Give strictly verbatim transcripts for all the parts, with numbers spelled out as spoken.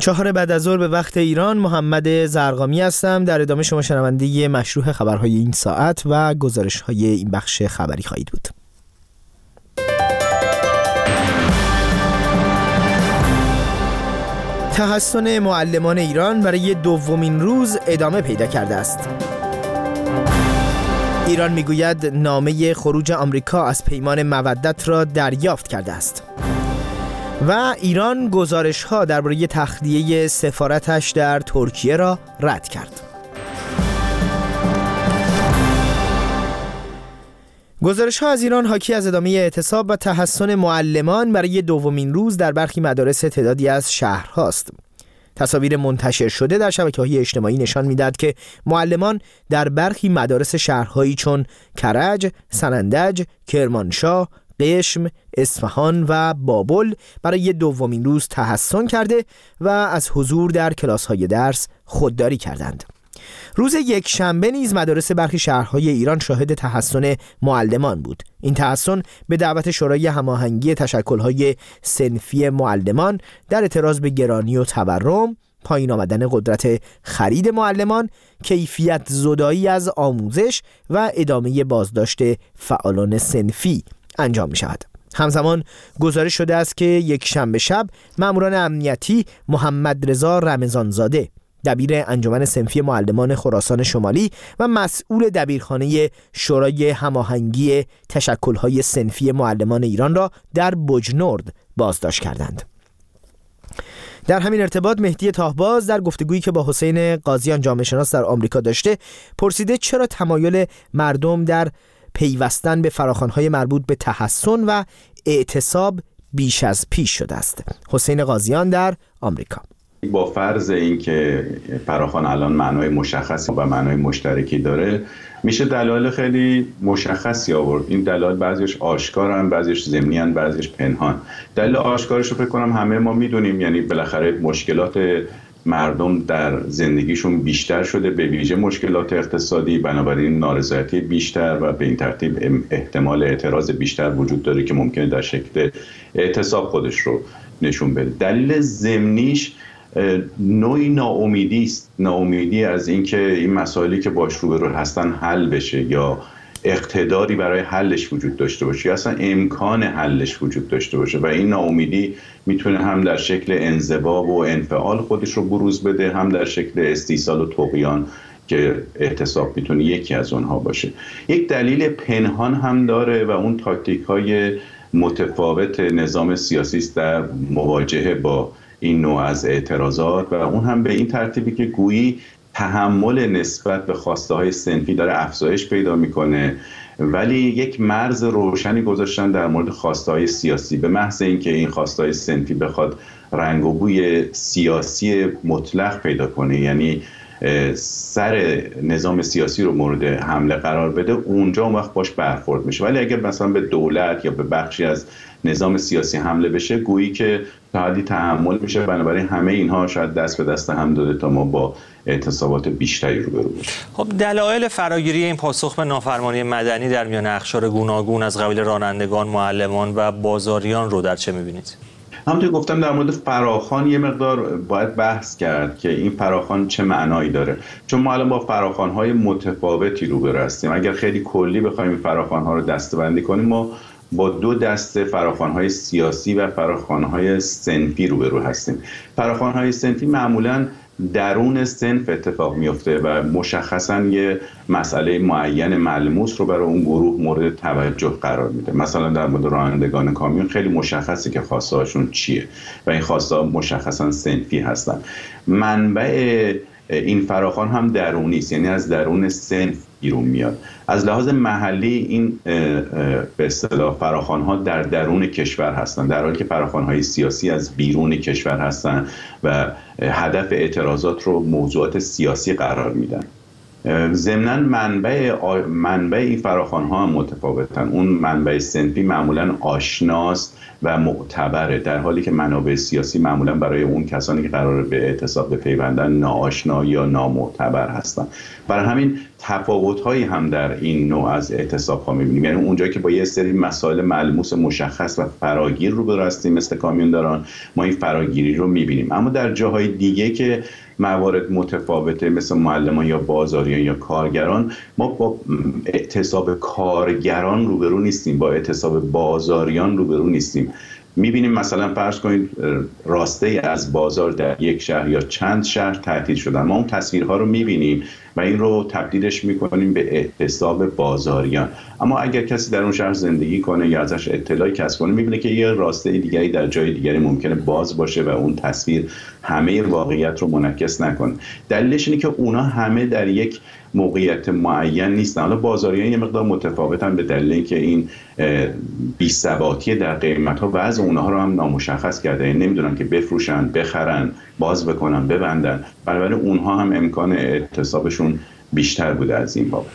چهار بعد از ظهر به وقت ایران. محمد زرقامی هستم. در ادامه شما شنونده مشروح خبرهای این ساعت و گزارش‌های این بخش خبری خواهید بود. تحسن معلمان ایران برای دومین روز ادامه پیدا کرده است. ایران میگوید نامه خروج آمریکا از پیمان مودت را دریافت کرده است. و ایران گزارش‌ها درباره تخلیه سفارتش در ترکیه را رد کرد. گزارش‌ها از ایران حاکی از ادامه اعتصاب و تحسن معلمان برای دومین روز در برخی مدارس تعدادی از شهرهاست. تصاویر منتشر شده در شبکه‌های اجتماعی نشان می‌دهد که معلمان در برخی مدارس شهرهایی چون کرج، سنندج، کرمانشاه، قشم، اصفهان و بابل برای دومین روز تحسن کرده و از حضور در کلاس‌های درس خودداری کردند. روز یک شنبه نیز مدارس برخی شهرهای ایران شاهد تحسن معلمان بود. این تحسن به دعوت شورای هماهنگی تشکل‌های صنفی معلمان در اعتراض به گرانی و تورم، پایین آمدن قدرت خرید معلمان، کیفیت زدایی از آموزش و ادامه بازداشت فعالان صنفی انجام می شود. همزمان گزارش شده است که یک شنبه شب ماموران امنیتی محمد رضا رمضانزاده، دبیر انجمن صنفی معلمان خراسان شمالی و مسئول دبیرخانه شورای هماهنگی تشکل‌های صنفی معلمان ایران را در بجنورد بازداشت کردند. در همین ارتباط مهدی تاهباز در گفتگویی که با حسین قاضیان جامعه شناس در آمریکا داشته پرسیده چرا تمایل مردم در پیوستن به فراخوان‌های مربوط به تحسن و اعتصاب بیش از پیش شده است. حسین قاضیان در آمریکا: با فرض اینکه فراخوان الان معنای مشخصی و معنای مشترکی داره، میشه دلایل خیلی مشخصی آورد. این دلایل بعضیش آشکارن، بعضیش ضمنی‌ان، بعضیش پنهان. دلیل آشکارش رو فکر کنم همه ما میدونیم، یعنی بالاخره مشکلات مردم در زندگیشون بیشتر شده، به ویژه مشکلات اقتصادی، بنابراین نارضایتی بیشتر و به این ترتیب احتمال اعتراض بیشتر وجود داره که ممکنه در شکل اعتصاب خودش رو نشون بده. دلیل ضمنیش نوعی ناامیدی است، ناامیدی از اینکه این مسائلی که باش روبرو هستن حل بشه یا اقتداری برای حلش وجود داشته باشه یا اصلا امکان حلش وجود داشته باشه و این ناامیدی میتونه هم در شکل انزوا و انفعال خودش رو بروز بده، هم در شکل استیصال و طغیان که اعتصاب میتونه یکی از اونها باشه. یک دلیل پنهان هم داره و اون تاکتیک های متفاوت نظام سیاسی است در مواجهه با این نوع از اعتراضات و اون هم به این ترتیبی که گویی تحمل نسبت به خواسته های صنفی داره افزایش پیدا میکنه، ولی یک مرز روشنی گذاشتن در مورد خواسته های سیاسی. به محض اینکه این خواسته های صنفی بخواد رنگ و بوی سیاسی مطلق پیدا کنه، یعنی سر نظام سیاسی رو مورد حمله قرار بده، اونجا اون وقت باش برخورد میشه. ولی اگر مثلا به دولت یا به بخشی از نظام سیاسی حمله بشه، گویی که تا حدی تحمل میشه. بنابراین همه اینها شاید دست به دست هم داده تا ما با اعتصابات بیشتری روبرو بشیم. خب دلایل فراگیری این پاسخ به نافرمانی مدنی در میان اقشار گوناگون از قبیل رانندگان، معلمان و بازاریان رو در چه می‌بینید؟ همونطور گفتم در مورد فراخوان یه مقدار باید بحث کرد که این فراخوان چه معنایی داره، چون ما الان با فراخوان‌های متفاوتی روبرو هستیم. اگر خیلی کلی بخوایم این فراخوان‌ها رو دسته‌بندی کنیم، ما با دو دسته فراخوان‌های سیاسی و فراخوان‌های صنفی روبرو هستیم. فراخوان‌های صنفی معمولاً درون صنف اتفاق میفته و مشخصاً یه مسئله معین ملموس رو برای اون گروه مورد توجه قرار میده. مثلا در مورد رانندگان کامیون خیلی مشخصه که خواسته هاشون چیه و این خواسته ها مشخصاً صنفی هستن. منبع این فراخوان هم درونی است، یعنی از درون صنف بیرون میاد. از لحاظ محلی این به اصطلاح فراخوان‌ها در درون کشور هستن، در حالی که فراخوان‌های سیاسی از بیرون کشور هستن و هدف اعتراضات رو موضوعات سیاسی قرار میدن. ضمناً منبع آ... منبع این فراخوان‌ها هم متفاوتن. اون منبع صنفی معمولاً آشناست و معتبره، در حالی که منابع سیاسی معمولاً برای اون کسانی که قراره به اعتصاب بپیوندن ناآشنا یا نامعتبر هستن. برای همین تفاوت‌هایی هم در این نوع از اعتصاب‌ها می‌بینیم. یعنی اونجایی که با یه سری مسائل ملموس مشخص و فراگیر روبرو هستیم مثل کامیونداران، ما این فراگیری رو می‌بینیم. اما در جاهای دیگه که موارد متفاوته مثل معلمان یا بازاریان یا کارگران، ما با اعتصاب کارگران روبرو نیستیم، با اعتصاب بازاریان روبرو نیستیم. میبینیم مثلا فرض کنید راسته از بازار در یک شهر یا چند شهر تعطیل شدن، ما اون تصویرها رو میبینیم و این رو تبدیلش میکنیم به اعتصاب بازاریان. اما اگر کسی در اون شهر زندگی کنه یا ازش اطلاعی کسب کنه، میبینه که یه راسته دیگری در جای دیگری ممکنه باز باشه و اون تصویر همه واقعیت رو منعکس نکنه. دلیلش اینه که اونا همه در یک موقعیت معین نیستن. حالا بازاریان یه مقدار متفاوتن به دلیل اینکه این بی‌ثباتی در قیمت‌ها وضع اونها رو هم نامشخص کرده، یعنی نمیدونن که بفروشن، بخرن، باز بکنن، ببندن. بنابراین اونها هم امکان اعتصابشون بیشتر بوده از این باب.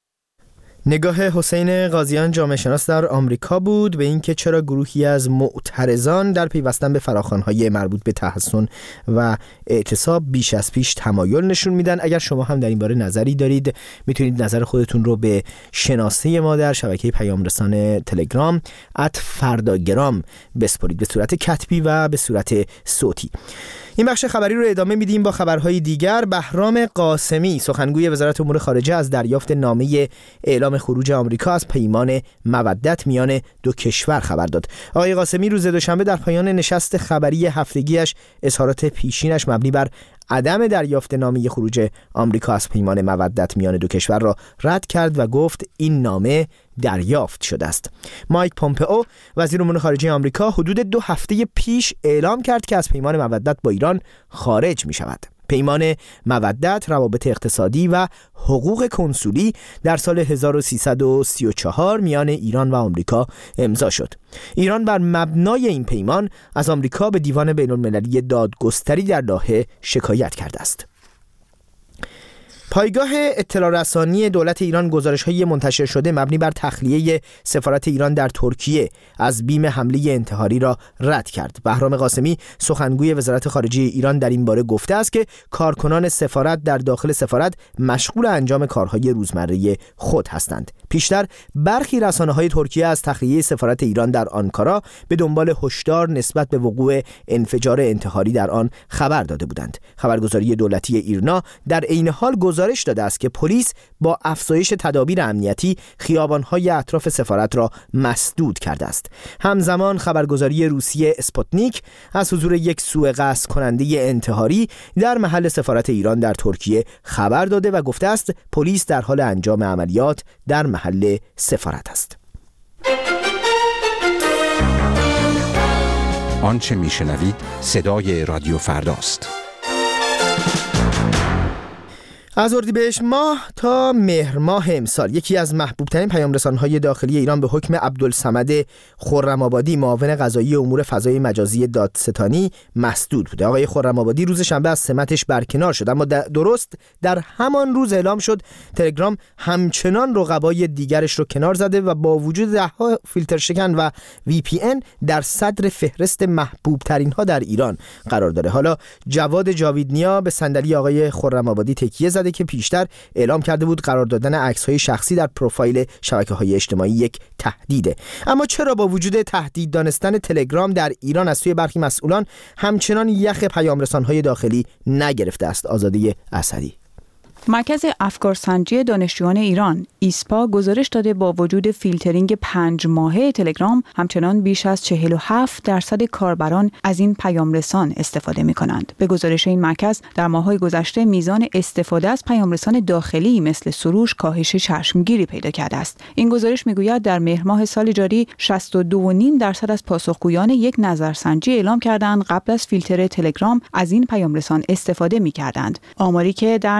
نگاه حسین قاضیان جامعه شناس در آمریکا بود به اینکه چرا گروهی از معترضان در پیوستن به فراخوان‌های مربوط به تحصن و اعتصاب بیش از پیش تمایل نشون میدن. اگر شما هم در این باره نظری دارید میتونید نظر خودتون رو به شناسه ما در شبکه پیام رسان تلگرام ات فرداگرام بسپارید، به صورت کتبی و به صورت صوتی. این بخش خبری رو ادامه میدیم با خبرهای دیگر. بهرام قاسمی سخنگوی وزارت امور خارجه از دریافت نامه اعلام خروج آمریکا از پیمان مودت میان دو کشور خبر داد. آقای قاسمی روز دوشنبه در پایان نشست خبری هفتگیش اظهارات پیشینش مبنی بر عدم دریافت نامه خروج آمریکا از پیمان مودت میان دو کشور را رد کرد و گفت این نامه دریافت شده است. مایک پومپئو وزیر امور خارجه آمریکا حدود دو هفته پیش اعلام کرد که از پیمان مودت با ایران خارج می شود. پیمان مودت روابط اقتصادی و حقوق کنسولی در سال هزار و سیصد و سی و چهار میان ایران و آمریکا امضا شد. ایران بر مبنای این پیمان از آمریکا به دیوان بین‌المللی دادگستری در لاهه شکایت کرده است. پایگاه اطلاع رسانی دولت ایران گزارش‌های منتشر شده مبنی بر تخلیه سفارت ایران در ترکیه از بیم حمله انتحاری را رد کرد. بهرام قاسمی سخنگوی وزارت خارجه ایران در این باره گفته است که کارکنان سفارت در داخل سفارت مشغول انجام کارهای روزمره خود هستند. پیشتر برخی رسانه‌های ترکیه از تخلیه سفارت ایران در آنکارا به دنبال هشدار نسبت به وقوع انفجار انتحاری در آن خبر داده بودند. خبرگزاری دولتی ایرنا در عین حال گزارش داده است که پلیس با افزایش تدابیر امنیتی خیابان‌های اطراف سفارت را مسدود کرده است. همزمان خبرگزاری روسیه اسپوتنیک از حضور یک سوء قصد کننده انتحاری در محل سفارت ایران در ترکیه خبر داده و گفته است پلیس در حال انجام عملیات در محل سفارت است. آنچه میشنوید صدای رادیو فرداست. از اردیبهشت ماه تا مهر ماه امسال یکی از محبوب‌ترین پیام‌رسان‌های داخلی ایران به حکم عبدالصمد خرم‌آبادی معاون قضایی امور فضای مجازی دادستانی مسدود بوده. آقای خرم‌آبادی روز شنبه از سمتش برکنار شد، اما درست در همان روز اعلام شد تلگرام همچنان رقبای دیگرش رو کنار زده و با وجود ده‌ها فیلتر شکن و وی پی ان در صدر فهرست محبوب‌ترین ها در ایران قرار داره. حالا جواد جاویدنیا به صندلی آقای خرم‌آبادی تکیه زده که پیشتر اعلام کرده بود قرار دادن عکس‌های شخصی در پروفایل شبکه‌های اجتماعی یک تهدیده. اما چرا با وجود تهدید دانستن تلگرام در ایران از سوی برخی مسئولان همچنان یخ پیام‌رسان‌های داخلی نگرفته است؟ آزاده اسدی. مرکز افکارسنجی دانشجویان ایران ایسپا گزارش داده با وجود فیلترینگ پنج ماهه تلگرام همچنان بیش از چهل و هفت درصد کاربران از این پیامرسان استفاده می کنند. به گزارش این مرکز در ماه‌های گذشته میزان استفاده از پیامرسان داخلی مثل سروش کاهش چشمگیری پیدا کرده است. این گزارش میگوید در مهر ماه سال جاری شصت و دو و نیم درصد از پاسخگویان یک نظرسنجی اعلام کردند قبل از فیلتر تلگرام از این پیامرسان استفاده می کردند. آماری که در نظر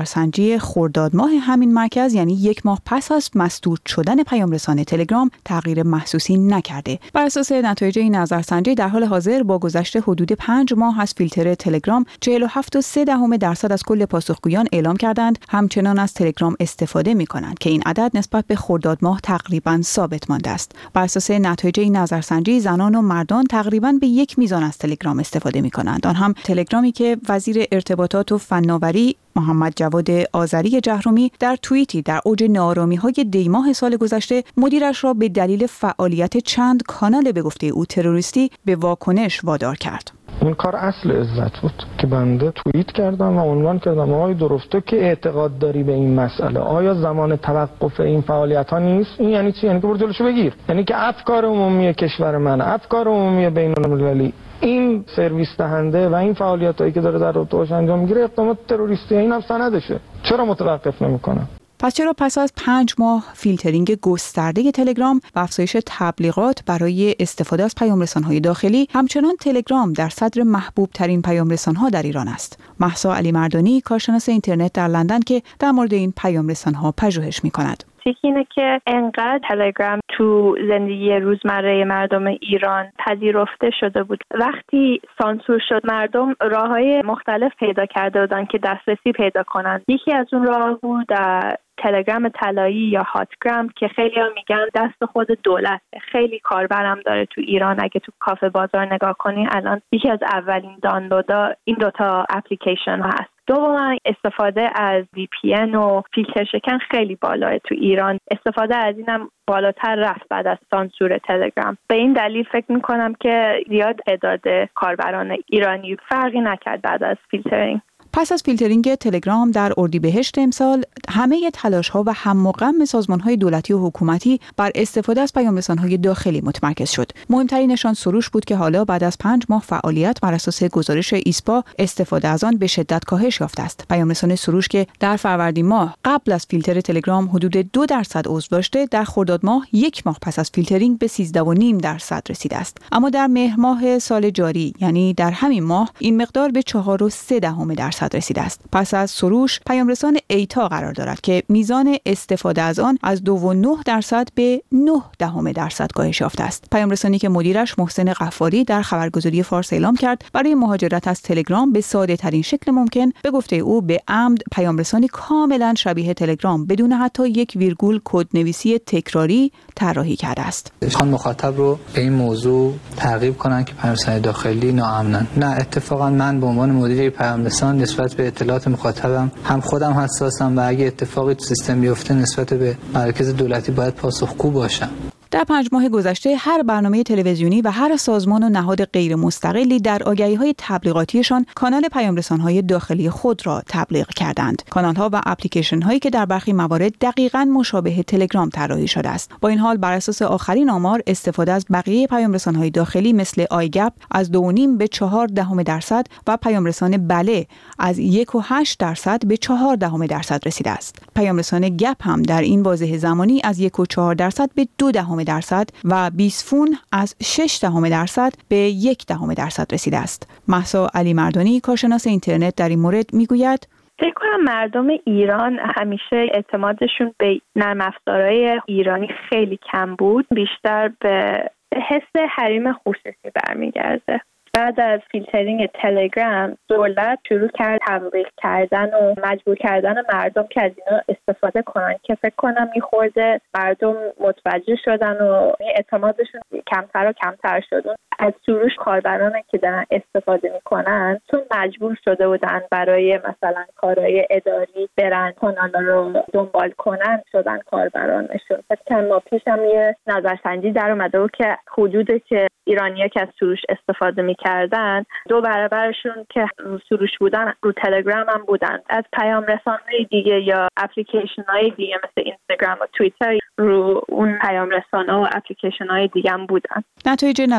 نظرسنجی خرداد ماه همین مرکز، یعنی یک ماه پس از مسدود شدن پیام رسان تلگرام، تغییر محسوسی نکرده. بر اساس نتایج این نظرسنجی در حال حاضر با گذشت حدود پنج ماه از فیلتر تلگرام، چهل و هفت و سه دهم درصد از کل پاسخگویان اعلام کردند همچنان از تلگرام استفاده می‌کنند که این عدد نسبت به خرداد ماه تقریباً ثابت مانده است. بر اساس نتایج این نظرسنجی زنان و مردان تقریباً به یک میزان از تلگرام استفاده می‌کنند. آن هم تلگرامی که وزیر ارتباطات و فناوری محمد جواد آذری جهرومی در توییتی در اوج ناآرامی‌های دیماه سال گذشته مدیرش را به دلیل فعالیت چند کانال به گفته او تروریستی به واکنش وادار کرد. این کار اصل عزت بود که بنده توییت کردم و عنوان کردم آقای درسته که اعتقاد داری به این مسئله، آیا زمان توقف این فعالیت ها نیست؟ این یعنی چی؟ یعنی که برو جلوشو بگیر، یعنی که افکار عمومی کشور من، افکار عمومی بین المللی، این سرویس دهنده و این فعالیتایی که داره در رابطه انجام میگیره اقدامات تروریستی، این هم سندشه، چرا متوقف نمیکنه؟ پس چرا پس از پنج ماه فیلترینگ گسترده تلگرام و افزایش تبلیغات برای استفاده از پیام‌رسان‌های داخلی، همچنان تلگرام در صدر محبوب ترین پیام‌رسان‌ها در ایران است؟ مهسا علی مردانی، کارشناس اینترنت در لندن که در مورد این پیام‌رسان‌ها پژوهش می‌کند. اینه که انقدر تلگرام تو زندگی روزمره مردم ایران پذیرفته شده بود، وقتی سانسور شد مردم راههای مختلف پیدا کرده بودن که دسترسی پیدا کنن. یکی از اون راه بود تلگرام طلایی یا هاتگرام که خیلی ها میگن دست خود دولت، خیلی کاربرم داره تو ایران. اگه تو کافه بازار نگاه کنی الان یکی از اولین دانلودا این دوتا اپلیکیشن ها هست. دوما استفاده از وی پی ان و فیلتر شکن خیلی بالاه تو ایران. استفاده از اینم بالاتر رفت بعد از سانسور تلگرام. به این دلیل فکر میکنم که زیاد تعداد کاربران ایرانی فرقی نکرد بعد از فیلترینگ. پس از فیلترینگ تلگرام در اردیبهشت امسال، همه تلاش‌ها و هم و غم سازمان‌های دولتی و حکومتی بر استفاده از پیام‌رسان‌های داخلی متمرکز شد. مهمترینشان سروش بود که حالا بعد از پنج ماه فعالیت بر اساس گزارش ایسپا استفاده از آن به شدت کاهش یافته است. پیام‌رسان سروش که در فروردین ماه قبل از فیلتر تلگرام حدود دو درصد عضو داشته، در خرداد ماه یک ماه پس از فیلترینگ به سیزده و نیم درصد رسیده است. اما در مهر ماه سال جاری، یعنی در همین ماه، این مقدار به چهار و سه دهم درصد رسیده است. پس از سروش، پیام‌رسان ایتا قرار دارد که میزان استفاده از آن از دو و نه درصد به نه دهم درصد کاهش یافته است. پیام‌رسانی که مدیرش محسن غفاری در خبرگزاری فارس اعلام کرد برای مهاجرت از تلگرام به ساده ترین شکل ممکن، به گفته او به عمد پیام‌رسانی کاملا شبیه تلگرام بدون حتی یک ویرگول کدنویسی تکراری طراحی کرده است. خان مخاطب رو به این موضوع ترغیب کنن که پیام‌رسانی داخلی ناامنن. نه، اتفاقا من به عنوان مدیر پیام‌رسان نسبت به اطلاعات مخاطبم هم خودم حساسم و اگه اتفاقی تو سیستم بیفته نسبت به مرکز دولتی باید پاسخگو باشم. در پنج ماه گذشته هر برنامه تلویزیونی و هر سازمان و نهاد غیر مستقلی در آگهی‌های تبلیغاتیشان کانال پیام‌رسان‌های داخلی خود را تبلیغ کردند. کانال‌ها و اپلیکیشن‌هایی که در برخی موارد دقیقاً مشابه تلگرام طراحی شده است. با این حال بر اساس آخرین آمار، استفاده از بقیه پیام‌رسان‌های داخلی مثل آیگپ از دو و نیم به چهار دهم درصد و پیام‌رسان بله از یک و هشت درصد به چهار دهم درصد رسیده است. پیام‌رسان گپ هم در این بازه زمانی از یک و چهار درصد به دو دهم درصد و بیسفون از شش دهم درصد به یک دهم درصد رسیده است. مهسا علی مردانی، کارشناس اینترنت در این مورد میگوید: فکر کنم مردم ایران همیشه اعتمادشون به نرم افزارهای ایرانی خیلی کم بود، بیشتر به حس حریم خصوصی برمیگرده. بعد از فیلترینگ تلگرام دولت شروع کرد تبلیغ کردن و مجبور کردن مردم که از اینا استفاده کنن که فکر کنم میخورده مردم متوجه شدن و اعتمادشون کمتر و کمتر شدن. از سروش کاربران که دارن استفاده میکنن چون مجبور شده بودن برای مثلا کارهای اداری برن کانال رو دنبال کنن شدن کاربرانشون. فکر کنم ما پیش هم یه نظرسنجی در اومده بود که حدودی که ایرانی‌ها که از سروش استفاده میکردن دو برابرشون که رو سروش بودن رو تلگرام هم بودن. از پیام رسان‌های دیگه یا اپلیکیشن‌های دیگه مثل اینستاگرام و توییتر رو اون پیام رسان‌ها و اپلیکیشن‌های دیگه هم بودن. نتایج نظرسنجی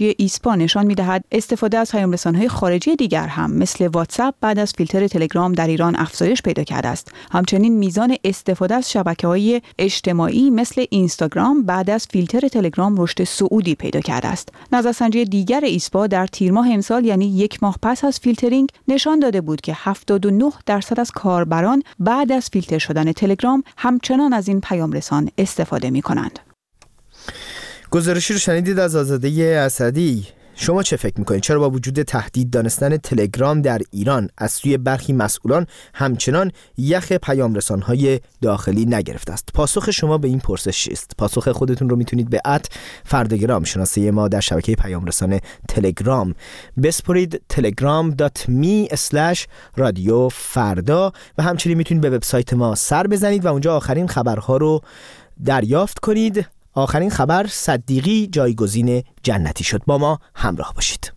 نظرسنجی ایسپا نشان می‌دهد استفاده از پیام‌رسان‌های خارجی دیگر هم مثل واتساپ بعد از فیلتر تلگرام در ایران افزایش پیدا کرده است. همچنین میزان استفاده از شبکه‌های اجتماعی مثل اینستاگرام بعد از فیلتر تلگرام رشد صعودی پیدا کرده است. نظرسنجی دیگر ایسپا در تیر ماه امسال یعنی یک ماه پس از فیلترینگ نشان داده بود که هفتاد و نه درصد از کاربران بعد از فیلتر شدن تلگرام همچنان از این پیام‌رسان استفاده می‌کنند. گزارشی رو شنیدید از آزاده اسدی. شما چه فکر میکنید؟ چرا با وجود تهدید دانستن تلگرام در ایران از سوی برخی مسئولان همچنان یخ پیام‌رسان‌های داخلی نگرفته است؟ پاسخ شما به این پرسش چیست؟ پاسخ خودتون رو میتونید به ات فرداگرام شناسه ما در شبکه پیام‌رسان تلگرام بسپرید تلگرام دات می اسلش رادیو فردا و همچنین میتونید به وبسایت ما سر بزنید و اونجا آخرین خبرها رو دریافت کنید. آخرین خبر صدیقی جایگزین جنتی شد. با ما همراه باشید.